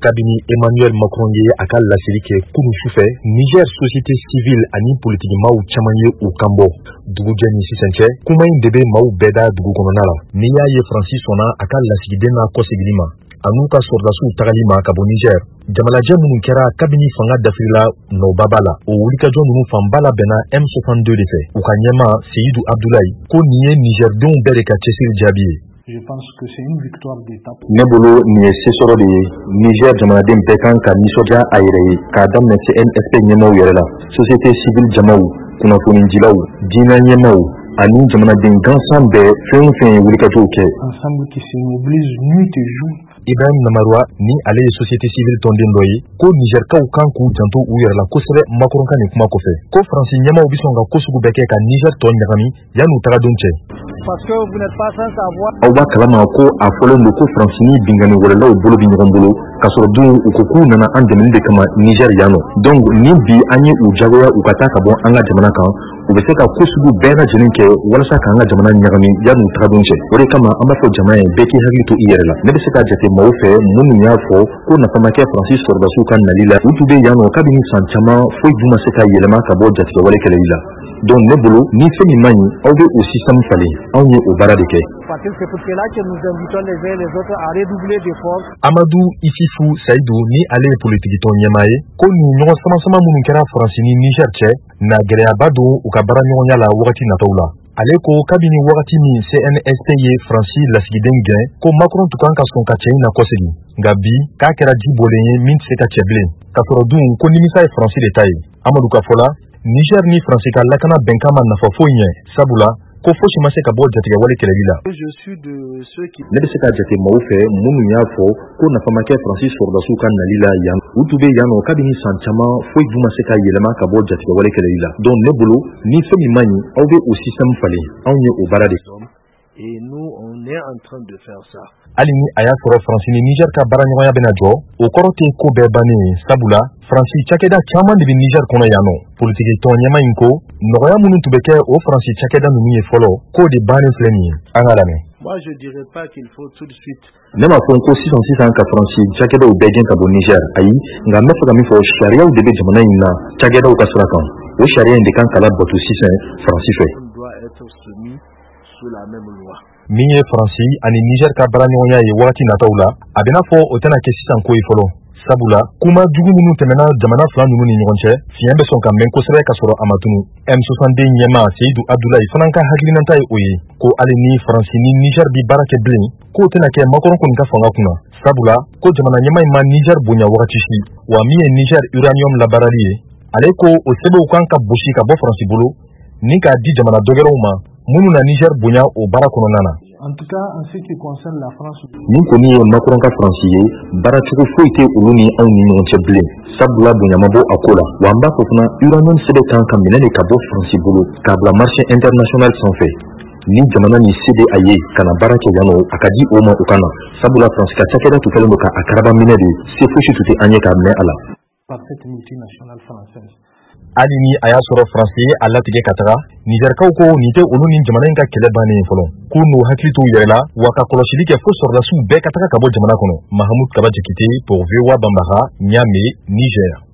kabini Emmanuel Macron ye aka laseli kɛ kunu sufɛ Niger société civile ani politique maaw caman ye u kanbɔ dugujɛ ni sisan cɛ kuma in de bɛ maaw bɛɛ da dugu kɔnɔna la n'i y'a ye Faransi sɔnna a ka lasigiden n'a kɔsegili ma an'u ka sɔrdasiw tagali ma ka bɔ Niger jamanajɛ minnu kɛra kabini fanga dafirila nɔbaba la o wulikajɔ ninnu fanba la bɛnna M62 de fɛ u ka ɲɛma Seydou Abdoulaye ko nin ye Nigerdenw bɛɛ de ka cɛsiri jaabi ye. Je pense que c'est une victoire d'étape. Ne bolo nin ye sesɔrɔ de ye Niger jamanaden bɛɛ kan ka nisɔndiya a yɛrɛ ye k'a daminɛ CNSP ɲɛmaw yɛrɛ la société civile jamaw kunnafonidilaw diinɛ ɲɛmaw ani jamanaden gansan bɛɛ fɛn o fɛn ye wulikajɔw kɛ. Ensemble qui se mobilise nuit et jour. Ibrahim Namarwa ni ale ye société civile tɔnden dɔ ye ko Nigerkaw kan k'u janto u yɛrɛ la kosɛbɛ Macron ka nin kuma kɔfɛ ko Faransi ɲɛmaw bi sɔn ka ko sugu bɛɛ kɛ ka Niger tɔ ɲagami yan'u tagadon cɛ. Parce que vous n'êtes pas sans savoir. Aw b'a kalama ko a fɔlen don ko Faransi ni bingani wɛrɛlaw bolo bi ɲɔgɔn bolo ka sɔrɔ dun u ko k'u nana an dɛmɛni de kama Niger yan nɔ. Donc ni bi an ye u jagoya u ka taa ka bɔ an ka jamana kan u bɛ se ka ko sugu bɛɛ lajɛlen kɛ walasa k'an ka jamana ɲagami yan'u tagadon cɛ. O de kama an b'a fɔ jama ye bɛɛ k'i hakili to i yɛrɛ la. Ne bɛ se ka jate maaw fɛ minnu y'a fɔ ko nafa ma kɛ Faransi sɔrdasiw ka nali la u tun bɛ yan nɔ kabini san caman foyi dun ma se ka yɛlɛma ka bɔ jatigɛwale kɛlɛli la. Donc ne bolo ni fɛn min man ɲi aw bɛ o système falen anw ye o baara de kɛ. C'est pour cela que nous invitons les uns et les autres à redoubler d'efforts. Amadou Isifu Saïdou ni ale ye politiki tɔn ɲɛmaa ye ko nin ɲɔgɔn sama minnu kɛra Faransi ni Niger cɛ na gɛlɛyaba don u ka baara ɲɔgɔnya la wagati nataw la. Ale ko kabini wagati min CNSP ye Faransi lasigiden gɛn ko Macron tun kan ka sɔn ka cɛ in na kɔsegi nka bi k'a kɛra ji bɔlen ye min tɛ se ka cɛ bilen ka sɔrɔ dun ko nimisa ye Faransi de ta ye. Amadou ka fɔ la Niger ni Faransi ka lakana bɛnkan ma nafa foyi ɲɛ sabula ko fosi ma se ka bɔ jatigɛwale kɛlɛli la. Je suis de ceux qui ne bɛ se ka jate maaw fɛ minnu y'a fɔ ko nafa ma kɛ Faransi sɔrdasiw ka nali la yan u tun bɛ yan nɔ kabini san caman foyi dun ma se ka yɛlɛma ka bɔ jatigɛwale kɛlɛli la. Donc ne bolo ni fɛn min man ɲi aw bɛ o système falen anw ye o baara de kɛ. Et nous on est en train de faire ça. Hali ni a y'a sɔrɔ Faransi ni Niger ka baara ɲɔgɔnya bɛna jɔ o kɔrɔ tɛ ko bɛɛ bannen ye sabula Faransi cakɛda caman de bɛ Niger kɔnɔ yan nɔ politiki tɔn ɲɛma in ko nɔgɔya minnu tun bɛ kɛ o Faransi cakɛda ninnu ye fɔlɔ k'o de bannen filɛ nin ye an ka lamɛn. Moi je dirais pas qu'il faut tout de suite. Ne m'a fɔ ko sisan ka Faransi cakɛdaw bɛɛ gɛn ka bɔ Niger ayi nka n bɛ fɛ ka min fɔ sariyaw de bɛ jamana in na cakɛdaw ka sira kan o sariya in de kan ka labato sisan Faransi fɛ. On doit être soumis sous la même loi. Min ye Faransi ani Niger ka baara ɲɔgɔnya ye wagati nataw la a bɛna fɔ o tɛna kɛ sisan ko ye fɔlɔ sabula kuma jugu minnu tɛmɛna jamana fila ninnu ni ɲɔgɔn cɛ fiɲɛ bɛ sɔn ka mɛn kosɛbɛ ka sɔrɔ a ma tunu. M62 ɲɛma Seydou Abdoulaye fana ka hakilinata ye o ye ko hali ni Faransi ni Niger bi baara kɛ bilen k'o tɛna kɛ Macron kɔni ka fanga kunna sabula ko jamana ɲɛma in ma Niger bonya wagati si wa min ye Niger uranium labaarali ye ale ko o sɛbɛnw kan ka gosi ka bɔ Faransi bolo ni k'a di jamana dɔgɛrɛw ma minnu na Niger bonya o baara kɔnɔna na. En tout cas, en ce qui concerne la France, min kɔni ye Macron ka Faransi ye baaracogo foyi tɛ olu ni anw ni ɲɔgɔn cɛ bilen sabula bonya ma bɔ a ko la wa an b'a fɔ fana uranium sɛbɛn kan ka minɛ de ka bɔ Faransi bolo k'a bila marché international sanfɛ ni jamana ni se de a ye ka na baara kɛ yan nɔ a ka di o ma o ka na sabula Faransi ka cakɛda tun kɛlen don ka a karaba minɛ de se fosi tun tɛ an ye k'a minɛ a la. Par cette multinationale française. Hali ni a y'a sɔrɔ Faransi ye a latigɛ ka taga Nigerkaw ko nin tɛ olu ni jamana in ka kɛlɛ bannen ye fɔlɔ k'u n'u hakili t'u yɛrɛ la wa ka kɔlɔsili kɛ fo sɔrdasiw bɛɛ ka taga ka bɔ jamana kɔnɔ. Mahamudu Kaba Jakite pour VOA Bambara, Niamey, Niger.